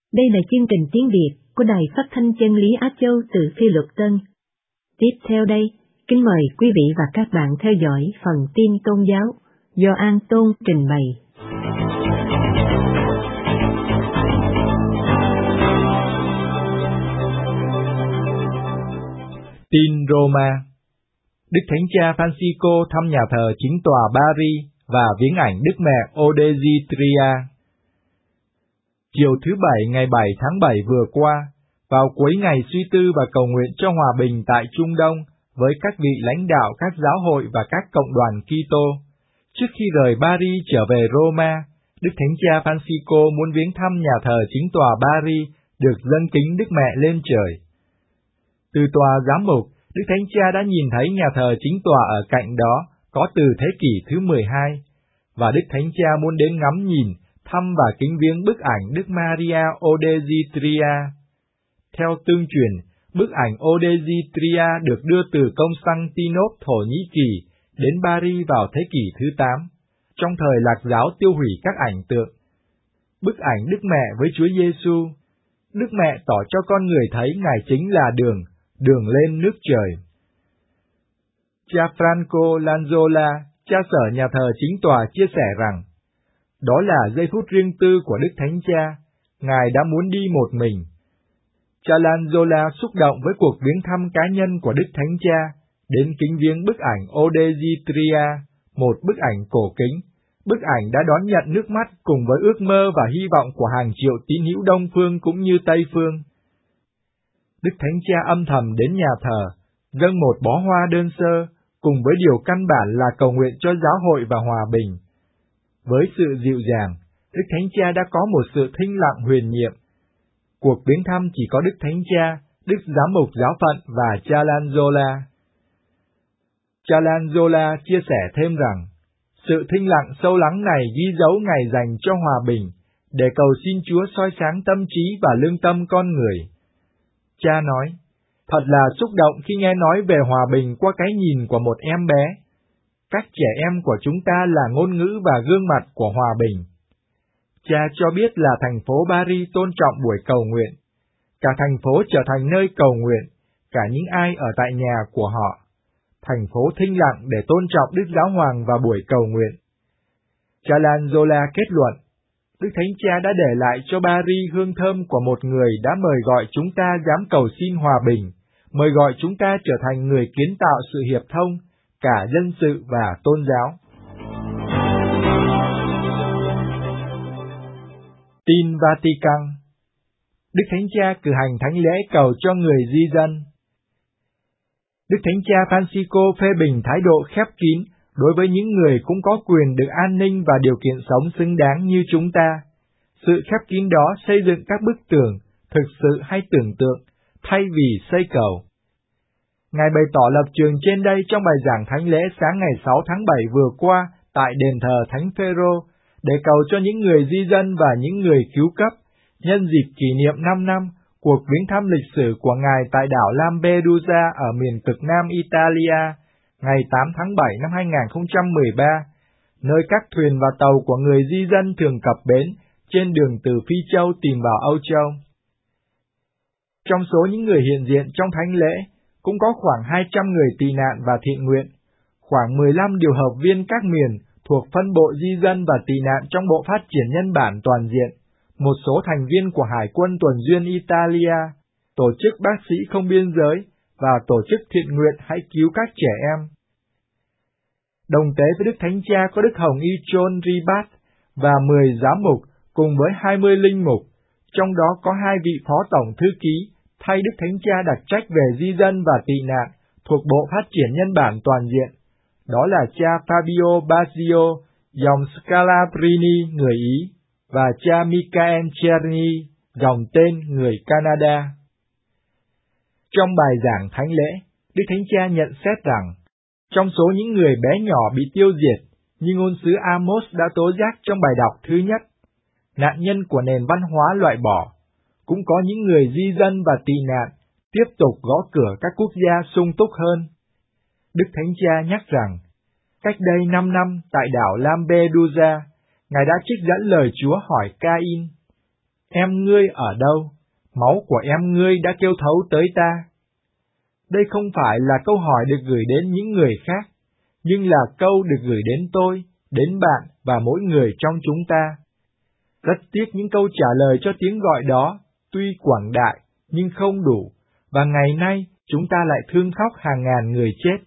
Đây là chương trình tiếng Việt của Đài Phát thanh Chân lý Á Châu từ Phi Luật Tân. Tiếp theo đây, kính mời quý vị và các bạn theo dõi phần tin tôn giáo do An Tôn trình bày. Tin Roma. Đức Thánh Cha Francisco thăm nhà thờ chính tòa Paris và viếng ảnh Đức Mẹ Odesitria. Chiều thứ Bảy ngày 7 tháng 7 vừa qua, vào cuối ngày suy tư và cầu nguyện cho hòa bình tại Trung Đông với các vị lãnh đạo các giáo hội và các cộng đoàn Kitô, trước khi rời Paris trở về Roma, Đức Thánh Cha Francisco muốn viếng thăm nhà thờ chính tòa Paris được dâng kính Đức Mẹ lên trời. Từ tòa giám mục, Đức Thánh Cha đã nhìn thấy nhà thờ chính tòa ở cạnh đó có từ thế kỷ thứ 12, và Đức Thánh Cha muốn đến ngắm nhìn, thăm và kính viếng bức ảnh Đức Maria Odesitria. Theo tương truyền, bức ảnh Odesitria được đưa từ Constantinople, Thổ Nhĩ Kỳ đến Paris vào thế kỷ thứ 8, trong thời Lạc giáo tiêu hủy các ảnh tượng. Bức ảnh Đức Mẹ với Chúa Giêsu, Đức Mẹ tỏ cho con người thấy Ngài chính là đường lên nước trời. Cha Franco Lanzola, cha sở nhà thờ chính tòa chia sẻ rằng, đó là giây phút riêng tư của Đức Thánh Cha, Ngài đã muốn đi một mình. Cha Lanzola xúc động với cuộc viếng thăm cá nhân của Đức Thánh Cha, đến kính viếng bức ảnh Odesitria, một bức ảnh cổ kính. Bức ảnh đã đón nhận nước mắt cùng với ước mơ và hy vọng của hàng triệu tín hữu Đông phương cũng như Tây phương. Đức Thánh Cha âm thầm đến nhà thờ, dâng một bó hoa đơn sơ, cùng với điều căn bản là cầu nguyện cho giáo hội và hòa bình. Với sự dịu dàng, Đức Thánh Cha đã có một sự thinh lặng huyền nhiệm. Cuộc viếng thăm chỉ có Đức Thánh Cha, Đức Giám mục giáo phận và cha Lanzola. Cha Lanzola chia sẻ thêm rằng, sự thinh lặng sâu lắng này ghi dấu ngày dành cho hòa bình, để cầu xin Chúa soi sáng tâm trí và lương tâm con người. Cha nói, thật là xúc động khi nghe nói về hòa bình qua cái nhìn của một em bé. Các trẻ em của chúng ta là ngôn ngữ và gương mặt của hòa bình. Cha cho biết là thành phố Paris tôn trọng buổi cầu nguyện. Cả thành phố trở thành nơi cầu nguyện, cả những ai ở tại nhà của họ. Thành phố thinh lặng để tôn trọng Đức Giáo Hoàng và buổi cầu nguyện. Cha Lanzola kết luận, Đức Thánh Cha đã để lại cho Paris hương thơm của một người đã mời gọi chúng ta dám cầu xin hòa bình, mời gọi chúng ta trở thành người kiến tạo sự hiệp thông, cả dân sự và tôn giáo. Tin Vatican. Đức Thánh Cha cử hành thánh lễ cầu cho người di dân. Đức Thánh Cha Francisco phê bình thái độ khép kín đối với những người cũng có quyền được an ninh và điều kiện sống xứng đáng như chúng ta. Sự khép kín đó xây dựng các bức tường, thực sự hay tưởng tượng, thay vì xây cầu. Ngài bày tỏ lập trường trên đây trong bài giảng thánh lễ sáng ngày 6 tháng 7 vừa qua tại đền thờ Thánh Phêrô, để cầu cho những người di dân và những người cứu cấp, nhân dịp kỷ niệm 5 năm cuộc viếng thăm lịch sử của Ngài tại đảo Lampedusa ở miền cực Nam Italia, ngày 8 tháng 7 năm 2013, nơi các thuyền và tàu của người di dân thường cập bến trên đường từ Phi Châu tìm vào Âu Châu. Trong số những người hiện diện trong thánh lễ, cũng có khoảng 200 người tị nạn và thiện nguyện, khoảng 15 điều hợp viên các miền thuộc phân bộ di dân và tị nạn trong Bộ Phát triển Nhân bản Toàn diện, một số thành viên của Hải quân Tuần duyên Italia, Tổ chức Bác sĩ Không Biên giới và Tổ chức Thiện nguyện Hãy cứu các trẻ em. Đồng tế với Đức Thánh Cha có Đức Hồng Y John Ribat và 10 giám mục cùng với 20 linh mục, trong đó có 2 vị phó tổng thư ký thay Đức Thánh Cha đặc trách về di dân và tị nạn thuộc Bộ Phát triển Nhân bản Toàn diện. Đó là cha Fabio Baggio, dòng Scalabrini, người Ý, và cha Michael Cherny, dòng tên người Canada. Trong bài giảng thánh lễ, Đức Thánh Cha nhận xét rằng, trong số những người bé nhỏ bị tiêu diệt, như ngôn sứ Amos đã tố giác trong bài đọc thứ nhất, nạn nhân của nền văn hóa loại bỏ, cũng có những người di dân và tị nạn tiếp tục gõ cửa các quốc gia sung túc hơn. Đức Thánh Cha nhắc rằng, cách đây 5 năm tại đảo Lampedusa, Ngài đã trích dẫn lời Chúa hỏi Cain, Em ngươi ở đâu? Máu của em ngươi đã kêu thấu tới ta. Đây không phải là câu hỏi được gửi đến những người khác, nhưng là câu được gửi đến tôi, đến bạn và mỗi người trong chúng ta. Rất tiếc những câu trả lời cho tiếng gọi đó, tuy quảng đại, nhưng không đủ, và ngày nay chúng ta lại thương khóc hàng ngàn người chết.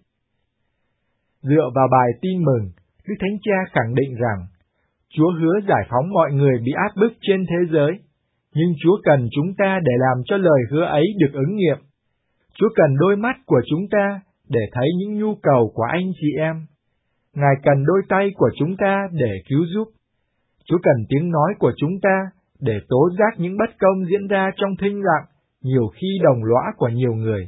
Dựa vào bài tin mừng, Đức Thánh Cha khẳng định rằng, Chúa hứa giải phóng mọi người bị áp bức trên thế giới, nhưng Chúa cần chúng ta để làm cho lời hứa ấy được ứng nghiệm. Chúa cần đôi mắt của chúng ta để thấy những nhu cầu của anh chị em. Ngài cần đôi tay của chúng ta để cứu giúp. Chúa cần tiếng nói của chúng ta để tố giác những bất công diễn ra trong thinh lặng, nhiều khi đồng lõa của nhiều người.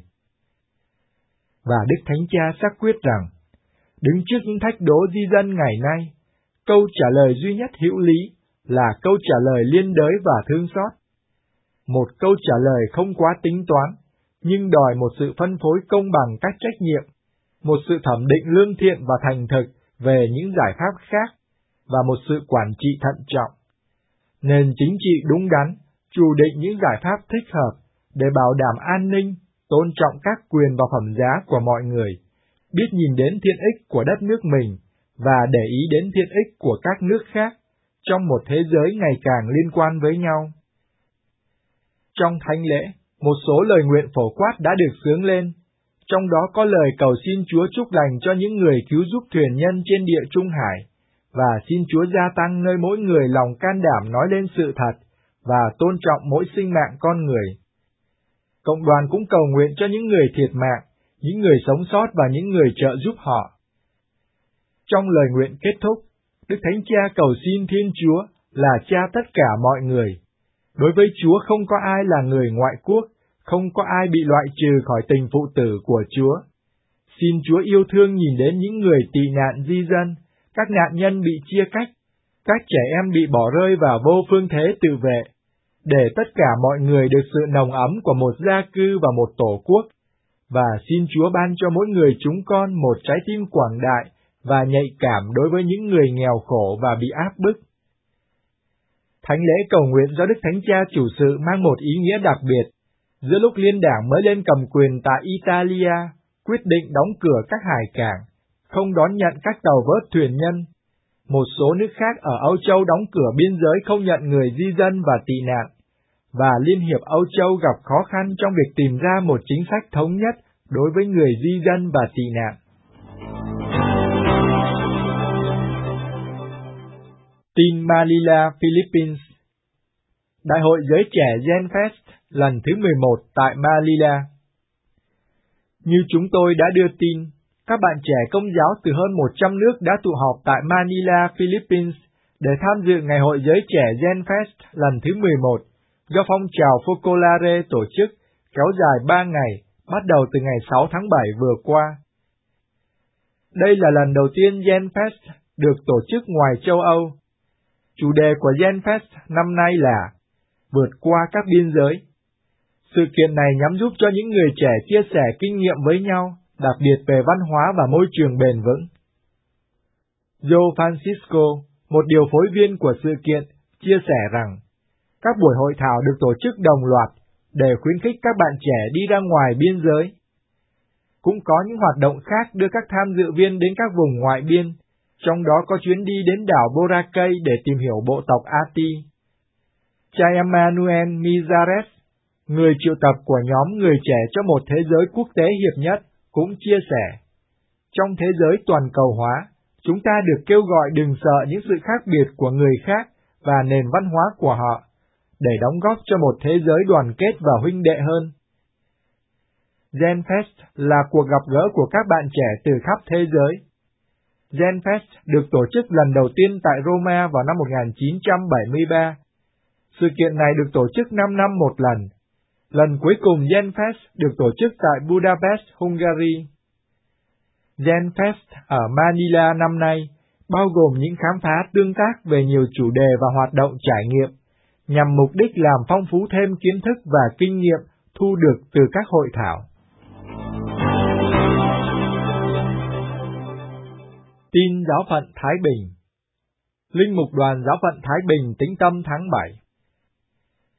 Và Đức Thánh Cha xác quyết rằng, đứng trước những thách đố di dân ngày nay, câu trả lời duy nhất hữu lý là câu trả lời liên đới và thương xót. Một câu trả lời không quá tính toán, nhưng đòi một sự phân phối công bằng các trách nhiệm, một sự thẩm định lương thiện và thành thực về những giải pháp khác, và một sự quản trị thận trọng. Nền chính trị đúng đắn, chủ định những giải pháp thích hợp để bảo đảm an ninh, tôn trọng các quyền và phẩm giá của mọi người, biết nhìn đến thiện ích của đất nước mình và để ý đến thiện ích của các nước khác trong một thế giới ngày càng liên quan với nhau. Trong thánh lễ, một số lời nguyện phổ quát đã được xướng lên, trong đó có lời cầu xin Chúa chúc lành cho những người cứu giúp thuyền nhân trên địa Trung Hải, và xin Chúa gia tăng nơi mỗi người lòng can đảm nói lên sự thật và tôn trọng mỗi sinh mạng con người. Cộng đoàn cũng cầu nguyện cho những người thiệt mạng, những người sống sót và những người trợ giúp họ. Trong lời nguyện kết thúc, Đức Thánh Cha cầu xin Thiên Chúa là Cha tất cả mọi người. Đối với Chúa không có ai là người ngoại quốc, không có ai bị loại trừ khỏi tình phụ tử của Chúa. Xin Chúa yêu thương nhìn đến những người tị nạn di dân, các nạn nhân bị chia cách, các trẻ em bị bỏ rơi vào vô phương thế tự vệ, để tất cả mọi người được sự nồng ấm của một gia cư và một tổ quốc, và xin Chúa ban cho mỗi người chúng con một trái tim quảng đại và nhạy cảm đối với những người nghèo khổ và bị áp bức. Thánh lễ cầu nguyện do Đức Thánh Cha chủ sự mang một ý nghĩa đặc biệt. Giữa lúc liên đảng mới lên cầm quyền tại Italia, quyết định đóng cửa các hải cảng, không đón nhận các tàu vớt thuyền nhân. Một số nước khác ở Âu Châu đóng cửa biên giới không nhận người di dân và tị nạn, và Liên hiệp Âu Châu gặp khó khăn trong việc tìm ra một chính sách thống nhất đối với người di dân và tị nạn. Tin Manila, Philippines. Đại hội giới trẻ Gen Fest lần thứ 11 tại Manila. Như chúng tôi đã đưa tin, các bạn trẻ Công giáo từ hơn 100 nước đã tụ họp tại Manila, Philippines để tham dự Ngày hội giới trẻ Gen Fest lần thứ 11 do phong trào Focolare tổ chức, kéo dài 3 ngày, bắt đầu từ ngày 6 tháng 7 vừa qua. Đây là lần đầu tiên Gen Fest được tổ chức ngoài châu Âu. Chủ đề của Gen Fest năm nay là vượt qua các biên giới. Sự kiện này nhằm giúp cho những người trẻ chia sẻ kinh nghiệm với nhau, đặc biệt về văn hóa và môi trường bền vững. Joe Francisco, một điều phối viên của sự kiện, chia sẻ rằng các buổi hội thảo được tổ chức đồng loạt để khuyến khích các bạn trẻ đi ra ngoài biên giới. Cũng có những hoạt động khác đưa các tham dự viên đến các vùng ngoại biên, trong đó có chuyến đi đến đảo Boracay để tìm hiểu bộ tộc Ati. Cha Emmanuel Mizares, người triệu tập của nhóm người trẻ cho một thế giới quốc tế hiệp nhất, cũng chia sẻ, trong thế giới toàn cầu hóa, chúng ta được kêu gọi đừng sợ những sự khác biệt của người khác và nền văn hóa của họ, để đóng góp cho một thế giới đoàn kết và huynh đệ hơn. Gen Fest là cuộc gặp gỡ của các bạn trẻ từ khắp thế giới. Gen Fest được tổ chức lần đầu tiên tại Roma vào năm 1973. Sự kiện này được tổ chức 5 năm một lần. Lần cuối cùng Gen Fest được tổ chức tại Budapest, Hungary. Gen Fest ở Manila năm nay bao gồm những khám phá tương tác về nhiều chủ đề và hoạt động trải nghiệm, nhằm mục đích làm phong phú thêm kiến thức và kinh nghiệm thu được từ các hội thảo. Tin Giáo phận Thái Bình. Linh mục đoàn Giáo phận Thái Bình Tĩnh Tâm tháng 7.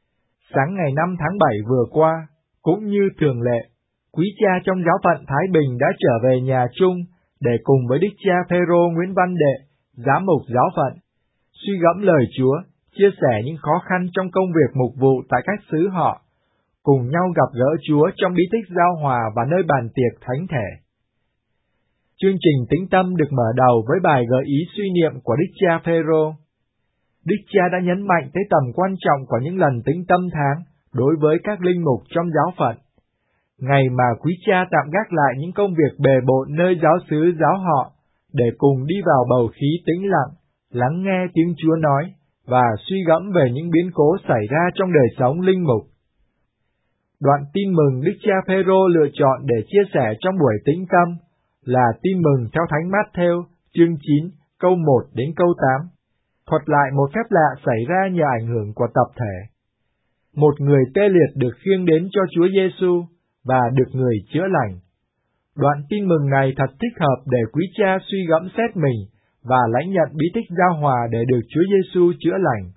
Sáng ngày 5 tháng 7 vừa qua, cũng như thường lệ, quý cha trong giáo phận Thái Bình đã trở về nhà chung để cùng với đức cha Phêrô Nguyễn Văn Đệ, giám mục giáo phận, suy gẫm lời Chúa, chia sẻ những khó khăn trong công việc mục vụ tại các xứ họ, cùng nhau gặp gỡ Chúa trong bí tích giao hòa và nơi bàn tiệc thánh thể. Chương trình tĩnh tâm được mở đầu với bài gợi ý suy niệm của đức cha Phêrô. Đức cha đã nhấn mạnh tới tầm quan trọng của những lần tĩnh tâm tháng đối với các linh mục trong giáo phận. Ngày mà quý cha tạm gác lại những công việc bề bộn nơi giáo xứ giáo họ, để cùng đi vào bầu khí tĩnh lặng, lắng nghe tiếng Chúa nói, và suy gẫm về những biến cố xảy ra trong đời sống linh mục. Đoạn tin mừng đức cha Phêrô lựa chọn để chia sẻ trong buổi tĩnh tâm là tin mừng theo Thánh Mát-thêu, chương 9, câu 1 đến câu 8, thuật lại một phép lạ xảy ra nhờ ảnh hưởng của tập thể. Một người tê liệt được khiêng đến cho Chúa Giêsu và được người chữa lành. Đoạn tin mừng này thật thích hợp để quý cha suy gẫm xét mình và lãnh nhận bí tích giao hòa để được Chúa Giêsu chữa lành.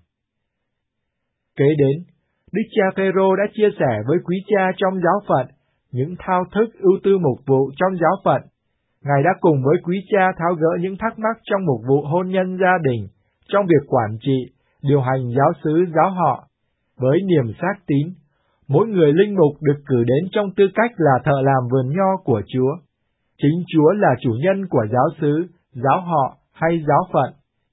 Kế đến, đức cha Phêrô đã chia sẻ với quý cha trong giáo phận những thao thức ưu tư mục vụ trong giáo phận. Ngài đã cùng với quý cha tháo gỡ những thắc mắc trong mục vụ hôn nhân gia đình, trong việc quản trị, điều hành giáo xứ giáo họ. Với niềm xác tín, mỗi người linh mục được cử đến trong tư cách là thợ làm vườn nho của Chúa. Chính Chúa là chủ nhân của giáo xứ, giáo họ hay giáo phận.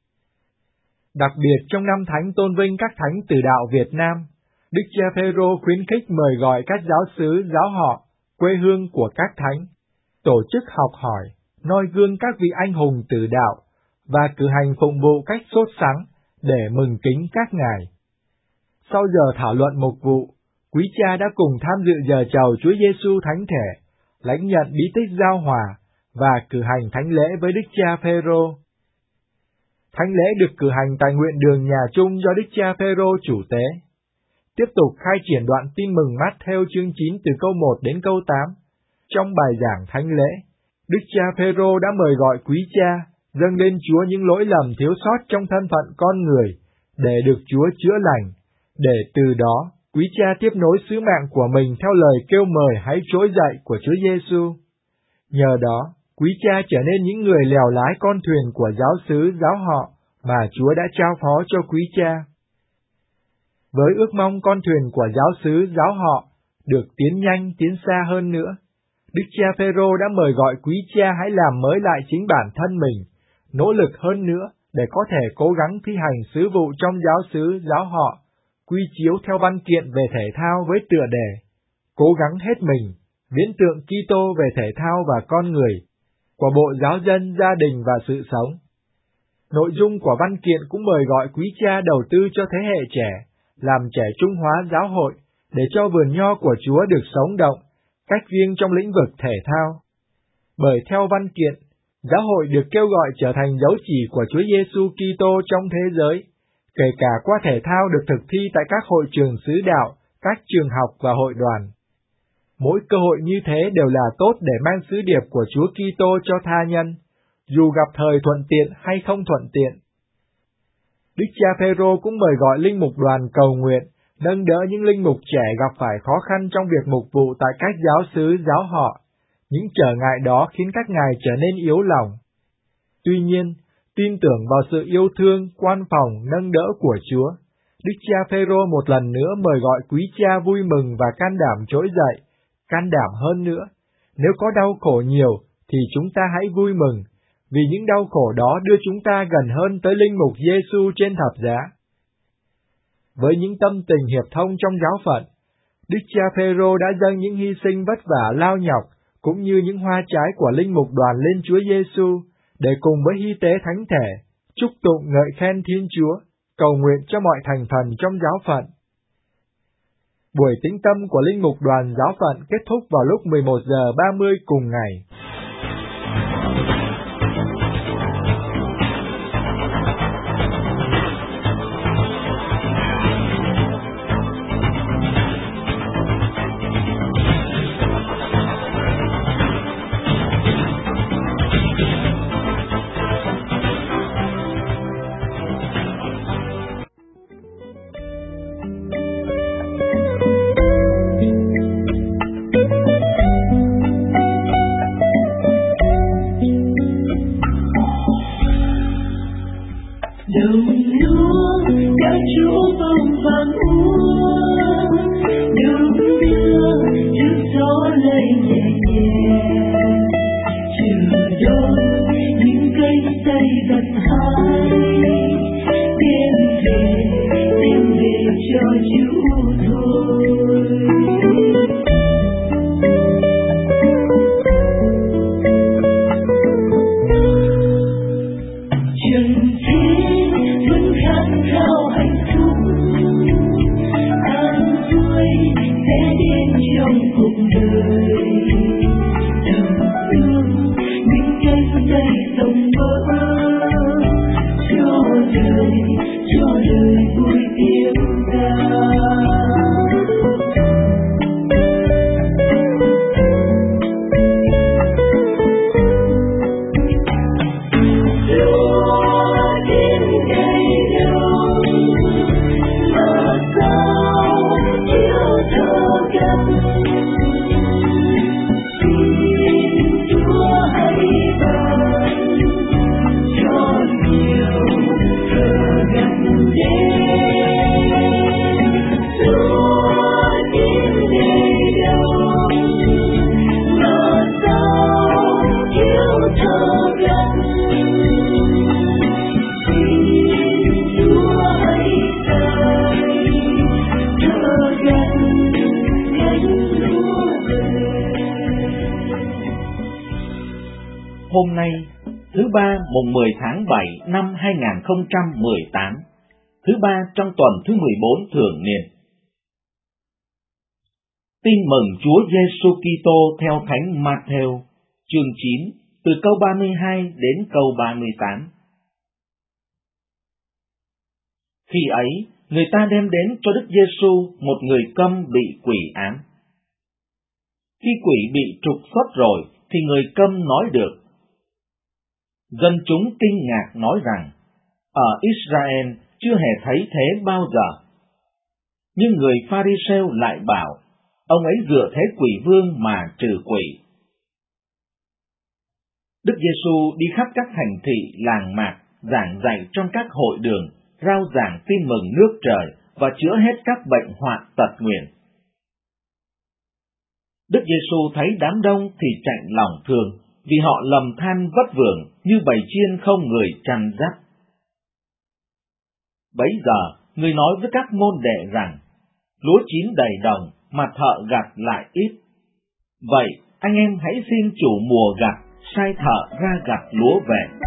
Đặc biệt trong năm thánh tôn vinh các thánh tử đạo Việt Nam, đức cha Phêrô khuyến khích mời gọi các giáo xứ, giáo họ, quê hương của các thánh, tổ chức học hỏi, noi gương các vị anh hùng tử đạo và cử hành phụng vụ cách sốt sắng để mừng kính các ngài. Sau giờ thảo luận mục vụ, quý cha đã cùng tham dự giờ chầu Chúa Giêsu thánh thể, lãnh nhận bí tích giao hòa và cử hành thánh lễ với đức cha Phêrô. Thánh lễ được cử hành tại nguyện đường nhà chung do đức cha Phêrô chủ tế. Tiếp tục khai triển đoạn tin mừng Mát-thêu chương 9 từ câu 1 đến câu 8. Trong bài giảng thánh lễ, đức cha Phêrô đã mời gọi quý cha dâng lên Chúa những lỗi lầm thiếu sót trong thân phận con người để được Chúa chữa lành, để từ đó quý cha tiếp nối sứ mạng của mình theo lời kêu mời hãy trỗi dậy của Chúa Giêsu. Nhờ đó, quý cha trở nên những người lèo lái con thuyền của giáo xứ giáo họ mà Chúa đã trao phó cho quý cha. Với ước mong con thuyền của giáo xứ giáo họ được tiến nhanh tiến xa hơn nữa, đức cha Phêrô đã mời gọi quý cha hãy làm mới lại chính bản thân mình, nỗ lực hơn nữa để có thể cố gắng thi hành sứ vụ trong giáo xứ giáo họ, quy chiếu theo văn kiện về thể thao với tựa đề cố gắng hết mình, viễn tượng Kitô về thể thao và con người, của Bộ Giáo dân, Gia đình và Sự sống. Nội dung của văn kiện cũng mời gọi quý cha đầu tư cho thế hệ trẻ, làm trẻ trung hóa giáo hội, để cho vườn nho của Chúa được sống động, cách riêng trong lĩnh vực thể thao. Bởi theo văn kiện, giáo hội được kêu gọi trở thành dấu chỉ của Chúa Giêsu Kitô trong thế giới, kể cả qua thể thao được thực thi tại các hội trường xứ đạo, các trường học và hội đoàn. Mỗi cơ hội như thế đều là tốt để mang sứ điệp của Chúa Kitô cho tha nhân, dù gặp thời thuận tiện hay không thuận tiện. Đức cha Phêrô cũng mời gọi linh mục đoàn cầu nguyện, nâng đỡ những linh mục trẻ gặp phải khó khăn trong việc mục vụ tại các giáo xứ giáo họ. Những trở ngại đó khiến các ngài trở nên yếu lòng. Tuy nhiên, tin tưởng vào sự yêu thương, quan phòng, nâng đỡ của Chúa, đức cha Phêrô một lần nữa mời gọi quý cha vui mừng và can đảm trỗi dậy, can đảm hơn nữa. Nếu có đau khổ nhiều, thì chúng ta hãy vui mừng, vì những đau khổ đó đưa chúng ta gần hơn tới linh mục Giêsu trên thập giá. Với những tâm tình hiệp thông trong giáo phận, đức cha Phêrô đã dâng những hy sinh vất vả lao nhọc, cũng như những hoa trái của linh mục đoàn lên Chúa Giêsu, để cùng với hy tế thánh thể, chúc tụng ngợi khen Thiên Chúa, cầu nguyện cho mọi thành phần trong giáo phận. Buổi tĩnh tâm của linh mục đoàn giáo phận kết thúc vào lúc 11:30 cùng ngày. trong cuộc đời. Thầm thương những cánh tay rộng mở, cho đời vui tiếng ca. Hôm nay, thứ ba mùng 10 tháng 7 năm 2018, thứ ba trong tuần thứ 14 thường niên. Tin mừng Chúa Giêsu Kitô theo Thánh Matthew, chương 9, từ câu 32 đến câu 38. Khi ấy, người ta đem đến cho Đức Giêsu một người câm bị quỷ ám. Khi quỷ bị trục xuất rồi, thì người câm nói được. Dân chúng kinh ngạc nói rằng, ở Israel chưa hề thấy thế bao giờ. Nhưng người Pha-ri-sêu lại bảo, ông ấy dựa thế quỷ vương mà trừ quỷ. Đức Giêsu đi khắp các thành thị, làng mạc, giảng dạy trong các hội đường, rao giảng tin mừng nước trời và chữa hết các bệnh hoạn tật nguyền. Đức Giêsu thấy đám đông thì chạnh lòng thương, vì họ lầm than vất vưởng như bầy chiên không người chăn dắt. Bấy giờ, người nói với các môn đệ rằng, lúa chín đầy đồng mà thợ gặt lại ít. Vậy, anh em hãy xin chủ mùa gặt sai thợ ra gặt lúa về.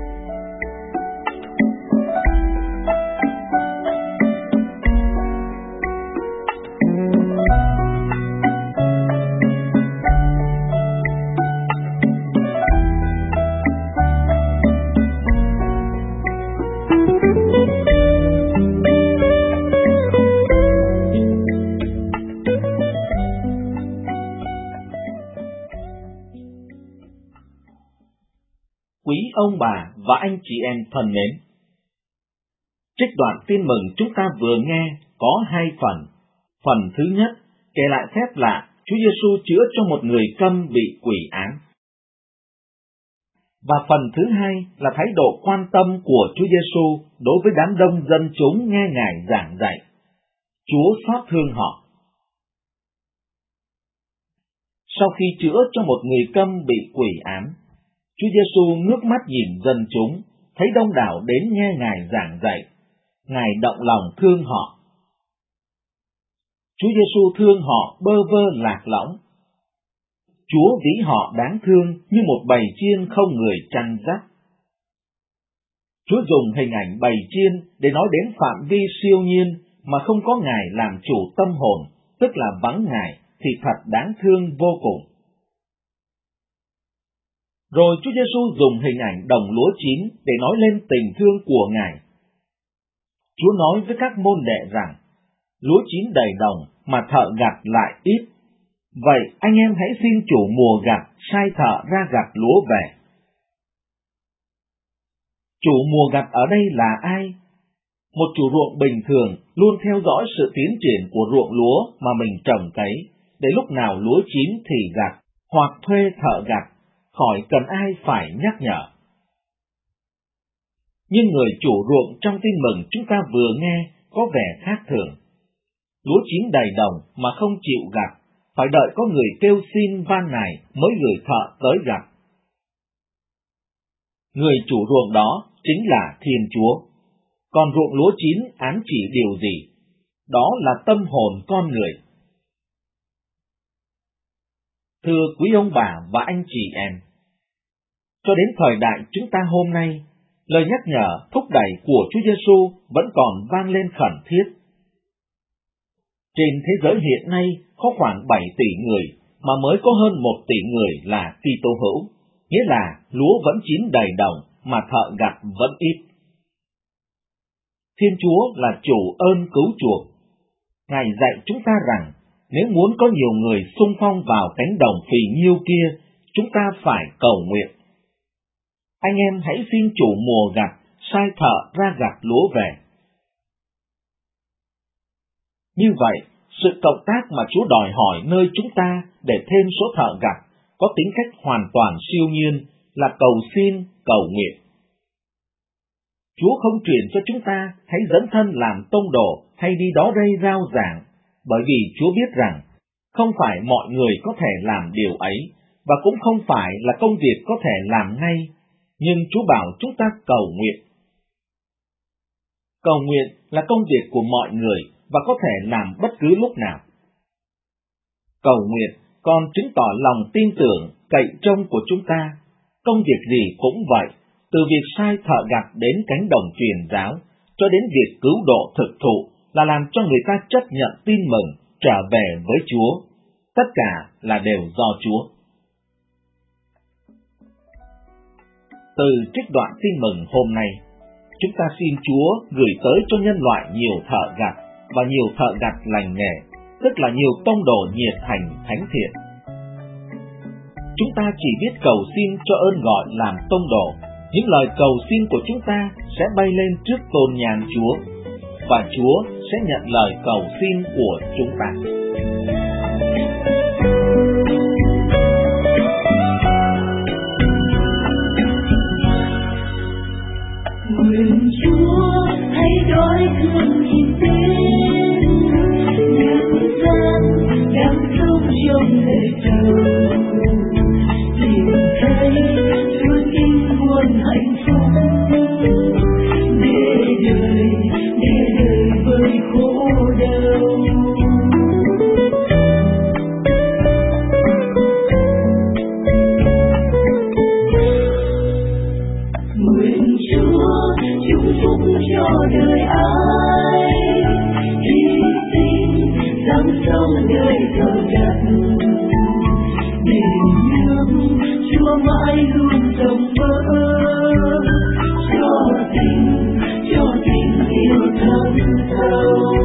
Quý ông bà và anh chị em thân mến, trích đoạn tin mừng chúng ta vừa nghe có hai phần. Phần thứ nhất kể lại phép lạ Chúa Giêsu chữa cho một người câm bị quỷ ám. Và phần thứ hai là thái độ quan tâm của Chúa Giêsu đối với đám đông dân chúng nghe Ngài giảng dạy. Chúa xót thương họ. Sau khi chữa cho một người câm bị quỷ ám, Chúa Giêsu ngước mắt nhìn dân chúng, thấy đông đảo đến nghe Ngài giảng dạy. Ngài động lòng thương họ. Chúa Giêsu thương họ bơ vơ lạc lõng. Chúa ví họ đáng thương như một bầy chiên không người chăn dắt. Chúa dùng hình ảnh bầy chiên để nói đến phạm vi siêu nhiên mà không có Ngài làm chủ tâm hồn, tức là vắng Ngài, thì thật đáng thương vô cùng. Rồi Chúa Giêsu dùng hình ảnh đồng lúa chín để nói lên tình thương của Ngài. Chúa nói với các môn đệ rằng, lúa chín đầy đồng mà thợ gặt lại ít. Vậy anh em hãy xin chủ mùa gặt sai thợ ra gặt lúa về. Chủ mùa gặt ở đây là ai? Một chủ ruộng bình thường luôn theo dõi sự tiến triển của ruộng lúa mà mình trồng cấy, để lúc nào lúa chín thì gặt, hoặc thuê thợ gặt, khỏi cần ai phải nhắc nhở. Nhưng người chủ ruộng trong tin mừng chúng ta vừa nghe có vẻ khác thường. Lúa chín đầy đồng mà không chịu gặt, phải đợi có người kêu xin van nài mới gửi thợ tới gặt. Người chủ ruộng đó chính là Thiên Chúa. Còn ruộng lúa chín ám chỉ điều gì? Đó là tâm hồn con người. Thưa quý ông bà và anh chị em, cho đến thời đại chúng ta hôm nay, lời nhắc nhở thúc đẩy của Chúa Giêsu vẫn còn vang lên khẩn thiết. Trên thế giới hiện nay có khoảng 7 tỷ người, mà mới có hơn 1 tỷ người là Kitô hữu, nghĩa là lúa vẫn chín đầy đồng mà thợ gặt vẫn ít. Thiên Chúa là chủ ơn cứu chuộc. Ngài dạy chúng ta rằng, nếu muốn có nhiều người xung phong vào cánh đồng phì nhiêu kia, chúng ta phải cầu nguyện. Anh em hãy xin chủ mùa gặt sai thợ ra gặt lúa về. Như vậy, sự cộng tác mà Chúa đòi hỏi nơi chúng ta để thêm số thợ gặt có tính cách hoàn toàn siêu nhiên là cầu xin, cầu nguyện. Chúa không truyền cho chúng ta hãy dấn thân làm tông đồ hay đi đó đây rao giảng, bởi vì Chúa biết rằng không phải mọi người có thể làm điều ấy, và cũng không phải là công việc có thể làm ngay, nhưng Chúa bảo chúng ta cầu nguyện. Cầu nguyện là công việc của mọi người và có thể làm bất cứ lúc nào. Cầu nguyện còn chứng tỏ lòng tin tưởng, cậy trông của chúng ta. Công việc gì cũng vậy, từ việc sai thợ gặt đến cánh đồng truyền giáo, cho đến việc cứu độ thực thụ là làm cho người ta chấp nhận tin mừng, trở về với Chúa. Tất cả là đều do Chúa. Từ trích đoạn tin mừng hôm nay, chúng ta xin Chúa gửi tới cho nhân loại nhiều thợ gặt và nhiều thợ gặt lành nghề, tức là nhiều tông đồ nhiệt thành thánh thiện. Chúng ta chỉ biết cầu xin cho ơn gọi làm tông đồ. Những lời cầu xin của chúng ta sẽ bay lên trước tôn nhàn Chúa, và Chúa sẽ nhận lời cầu xin của chúng ta. Nguyện Chúa hãy đói thương nhìn đến nhân gian đang sống trong lệ trời, tìm thấy Chúa tin nguồn hạnh phúc để đời vơi khổ đau. Nguyện Chúa chúc phúc cho đời ai hy sinh dám sống đời thờ gặt, để nước Chúa mãi luôn rộng mở cho tình yêu thâm sâu.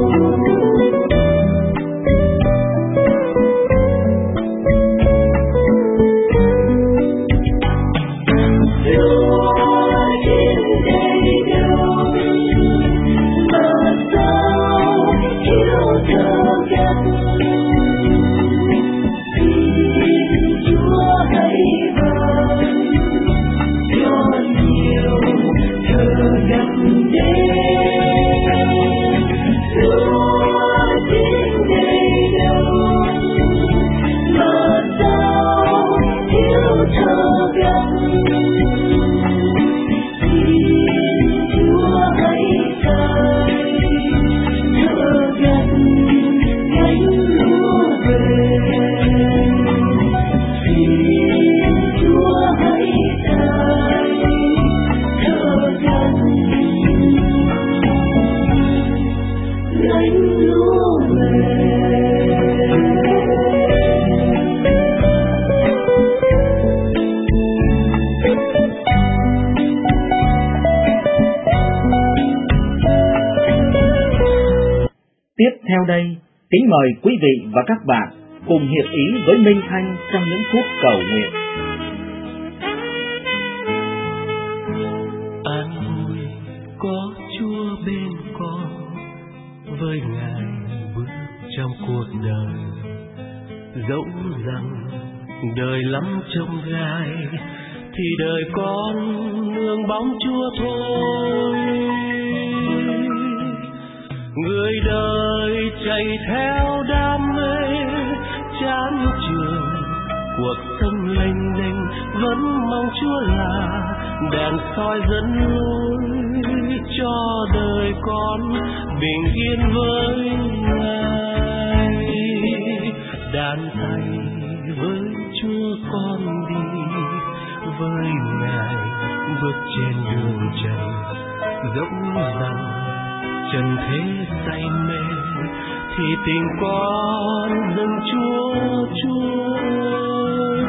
Tiếp theo đây, kính mời quý vị và các bạn cùng hiệp ý với Minh Thanh trong những phút cầu nguyện. An vui có Chúa bên con, với Ngài bước trong cuộc đời. Dẫu rằng đời lắm chông gai, thì đời con nương bóng Chúa thôi. Người đời chạy theo đam mê chán trường, cuộc sống lênh đênh vẫn mong Chúa là đèn soi dẫn lối cho đời con bình yên với Ngài. Đàn thay với Chúa con đi, với Ngài bước trên đường trần. Dẫu rằng trần thế say mê, thì tình con dâng Chúa trôi.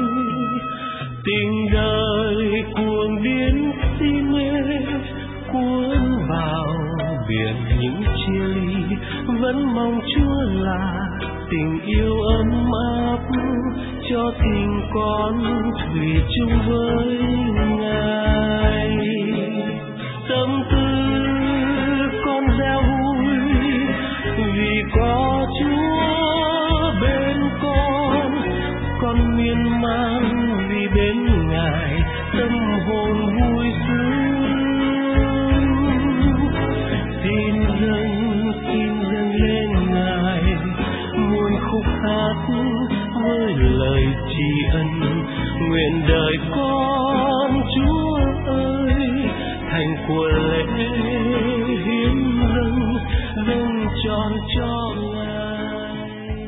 Tình đời cuồng biến si mê cuốn vào biển những chia ly, vẫn mong Chúa là tình yêu ấm áp cho tình con thủy chung với Ngài. Tâm tư con reo vui vì có Chúa bên con miên man vì bên Ngài tâm hồn vui sướng. Xin dâng lên Ngài muôn khúc hát với lời tri ân, nguyện đời con Chúa ơi thành của lễ hiến dâng trọn cho Ngài.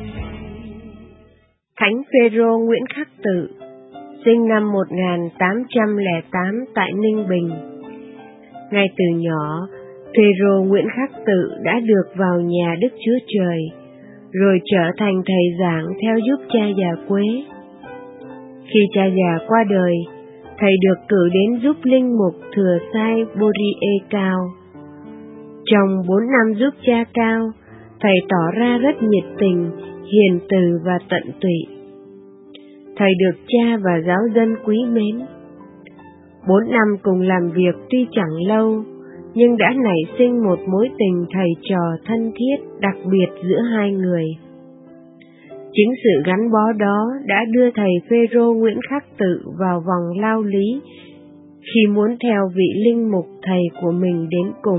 Thánh Phêrô Nguyễn Khắc Tự, sinh năm 1808 tại Ninh Bình. Ngay từ nhỏ, Phêrô Nguyễn Khắc Tự đã được vào nhà Đức Chúa Trời, rồi trở thành thầy giảng theo giúp cha già Quế. Khi cha già qua đời, thầy được cử đến giúp linh mục Thừa Sai Borie Cao. Trong 4 năm giúp cha Cao, thầy tỏ ra rất nhiệt tình, hiền từ và tận tụy. Thầy được cha và giáo dân quý mến. 4 năm cùng làm việc tuy chẳng lâu, nhưng đã nảy sinh một mối tình thầy trò thân thiết đặc biệt giữa hai người. Chính sự gắn bó đó đã đưa thầy Phêrô Nguyễn Khắc Tự vào vòng lao lý khi muốn theo vị linh mục thầy của mình đến cùng.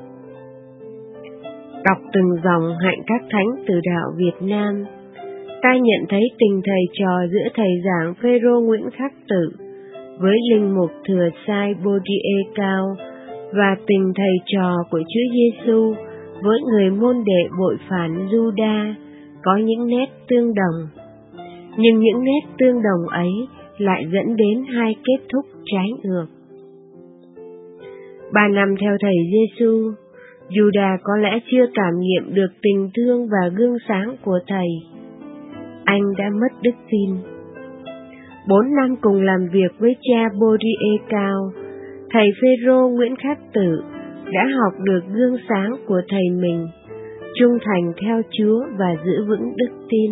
Đọc từng dòng hạnh các thánh từ đạo Việt Nam, ta nhận thấy tình thầy trò giữa thầy giảng Phêrô Nguyễn Khắc Tự với linh mục Thừa Sai Borie Cao và tình thầy trò của Chúa Giêsu với người môn đệ bội phản Juda có những nét tương đồng, nhưng những nét tương đồng ấy lại dẫn đến hai kết thúc trái ngược. 3 năm theo thầy Giêsu, Juda có lẽ chưa cảm nghiệm được tình thương và gương sáng của thầy. Anh đã mất đức tin. 4 năm cùng làm việc với cha Borie Cao, thầy Phêrô Nguyễn Khắc Tự đã học được gương sáng của thầy mình, trung thành theo Chúa và giữ vững đức tin.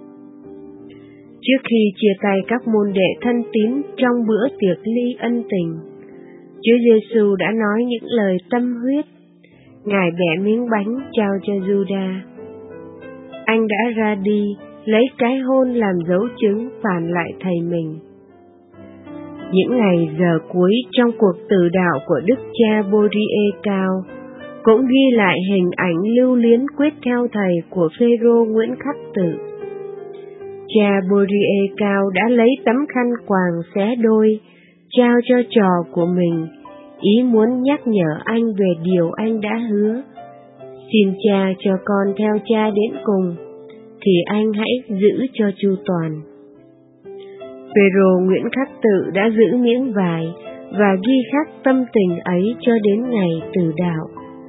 Trước khi chia tay các môn đệ thân tín trong bữa tiệc ly ân tình, Chúa Giêsu đã nói những lời tâm huyết. Ngài bẻ miếng bánh trao cho Juda. Anh đã ra đi, lấy cái hôn làm dấu chứng phản lại thầy mình. Những ngày giờ cuối trong cuộc tử đạo của Đức cha Borie Cao cũng ghi lại hình ảnh lưu luyến quyết theo thầy của Phêrô Nguyễn Khắc Tự. Cha Borie Cao đã lấy tấm khăn quàng xé đôi, trao cho trò của mình, ý muốn nhắc nhở anh về điều anh đã hứa. Xin cha cho con theo cha đến cùng, thì anh hãy giữ cho chu toàn. Phêrô Nguyễn Khắc Tự đã giữ miếng vải và ghi khắc tâm tình ấy cho đến ngày tử đạo.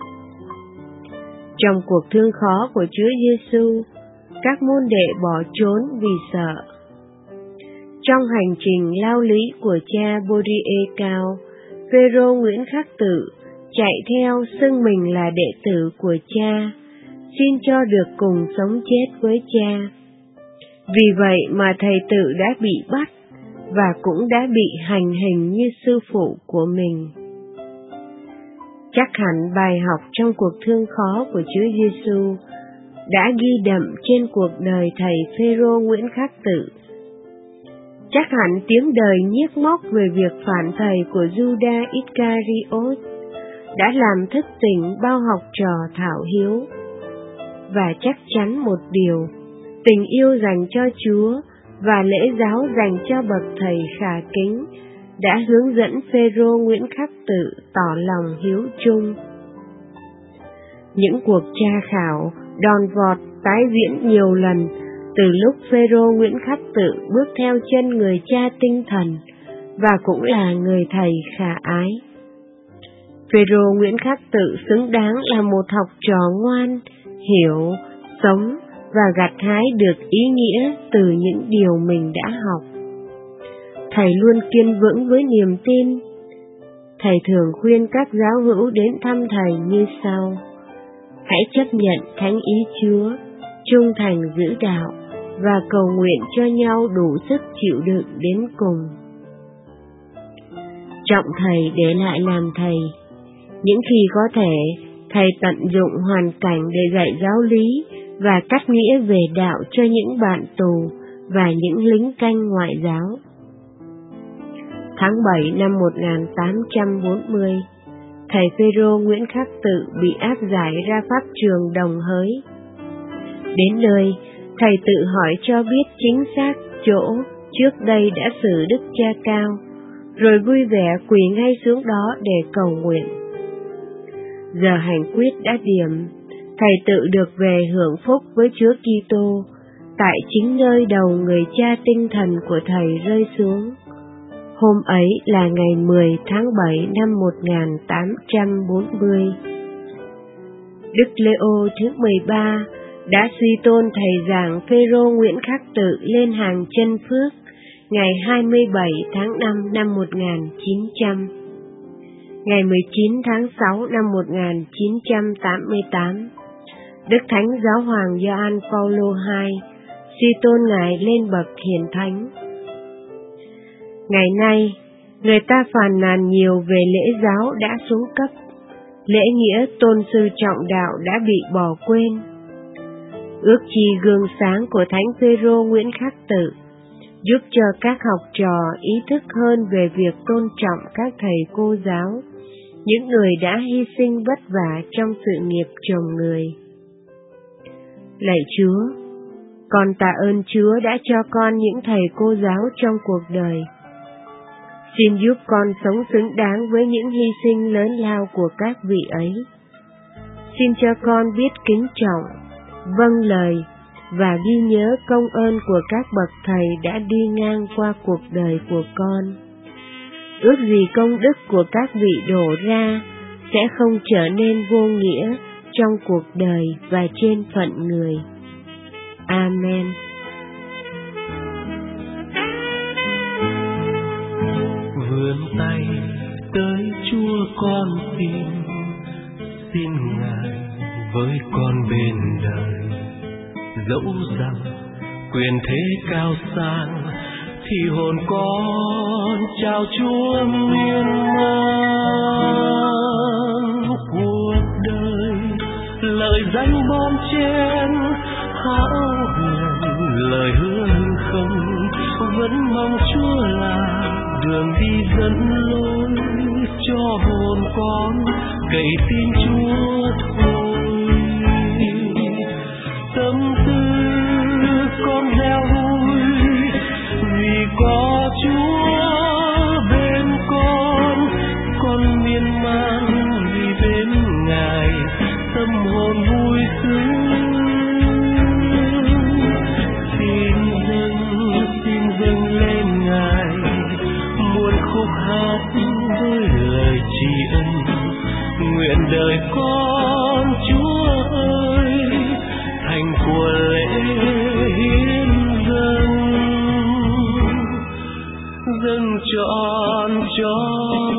Trong cuộc thương khó của Chúa Giêsu, các môn đệ bỏ trốn vì sợ. Trong hành trình lao lý của cha Borie Cao, Phêrô Nguyễn Khắc Tự chạy theo xưng mình là đệ tử của cha, xin cho được cùng sống chết với cha. Vì vậy mà thầy Tự đã bị bắt và cũng đã bị hành hình như sư phụ của mình. Chắc hẳn bài học trong cuộc thương khó của Chúa Giêsu đã ghi đậm trên cuộc đời thầy Phêrô Nguyễn Khắc Tự. Chắc hẳn tiếng đời nhiếc móc về việc phản thầy của Juda Iscariot đã làm thức tỉnh bao học trò thảo hiếu. Và chắc chắn một điều, tình yêu dành cho Chúa và lễ giáo dành cho bậc thầy khả kính đã hướng dẫn Phêrô Nguyễn Khắc Tự tỏ lòng hiếu trung. Những cuộc tra khảo, đòn vọt tái diễn nhiều lần từ lúc Phêrô Nguyễn Khắc Tự bước theo chân người cha tinh thần và cũng là người thầy khả ái. Phêrô Nguyễn Khắc Tự xứng đáng là một học trò ngoan, hiểu, sống và gặt hái được ý nghĩa từ những điều mình đã học. Thầy luôn kiên vững với niềm tin. Thầy thường khuyên các giáo hữu đến thăm Thầy như sau: hãy chấp nhận thánh ý Chúa, trung thành giữ đạo và cầu nguyện cho nhau đủ sức chịu đựng đến cùng. Trọng Thầy để lại làm Thầy. Những khi có thể, Thầy tận dụng hoàn cảnh để dạy giáo lý và cắt nghĩa về đạo cho những bạn tù và những lính canh ngoại giáo. Tháng 7 năm 1840, Thầy Phêrô Nguyễn Khắc Tự bị áp giải ra pháp trường Đồng Hới. Đến nơi, Thầy tự hỏi cho biết chính xác chỗ trước đây đã xử Đức Cha Cao, rồi vui vẻ quỳ ngay xuống đó để cầu nguyện. Giờ hành quyết đã điểm, Thầy tự được về hưởng phúc với Chúa Kitô tại chính nơi đầu người cha tinh thần của Thầy rơi xuống. Hôm ấy là ngày 10 tháng 7 năm 1840. Đức Leo thứ 13 đã suy tôn Thầy giảng Phêrô Nguyễn Khắc Tự lên hàng chân phước ngày 27 tháng 5 năm 1900. Ngày 19 tháng 6 năm 1988, Đức Thánh Giáo hoàng Gioan Phaolô II suy tôn Ngài lên bậc hiền thánh. Ngày nay, người ta phàn nàn nhiều về lễ giáo đã xuống cấp, lễ nghĩa tôn sư trọng đạo đã bị bỏ quên. Ước chi gương sáng của Thánh Phêrô Nguyễn Khắc Tự giúp cho các học trò ý thức hơn về việc tôn trọng các thầy cô giáo, những người đã hy sinh vất vả trong sự nghiệp trồng người. Lạy Chúa, con tạ ơn Chúa đã cho con những thầy cô giáo trong cuộc đời. Xin giúp con sống xứng đáng với những hy sinh lớn lao của các vị ấy. Xin cho con biết kính trọng, vâng lời và ghi nhớ công ơn của các bậc thầy đã đi ngang qua cuộc đời của con. Ước gì công đức của các vị đổ ra sẽ không trở nên vô nghĩa trong cuộc đời và trên phận người. Amen. Vươn tay tới Chúa con xin Ngài với con bên đời. Dẫu rằng quyền thế cao sang thì hồn con chào Chúa miên man. Cuộc đời lời danh bon chen hão huyền, lời hứa không vẫn mong Chúa là đường đi dẫn lối cho hồn con cậy tin Chúa thôi. Tâm tư con reo vui vì có Chúa bên con miên man vì bên Ngài tâm hồn vui sướng. Xin dâng lên Ngài muôn khúc hát với lời tri ân. Nguyện đời con Chúa ơi thành của lễ hiến dâng trọn cho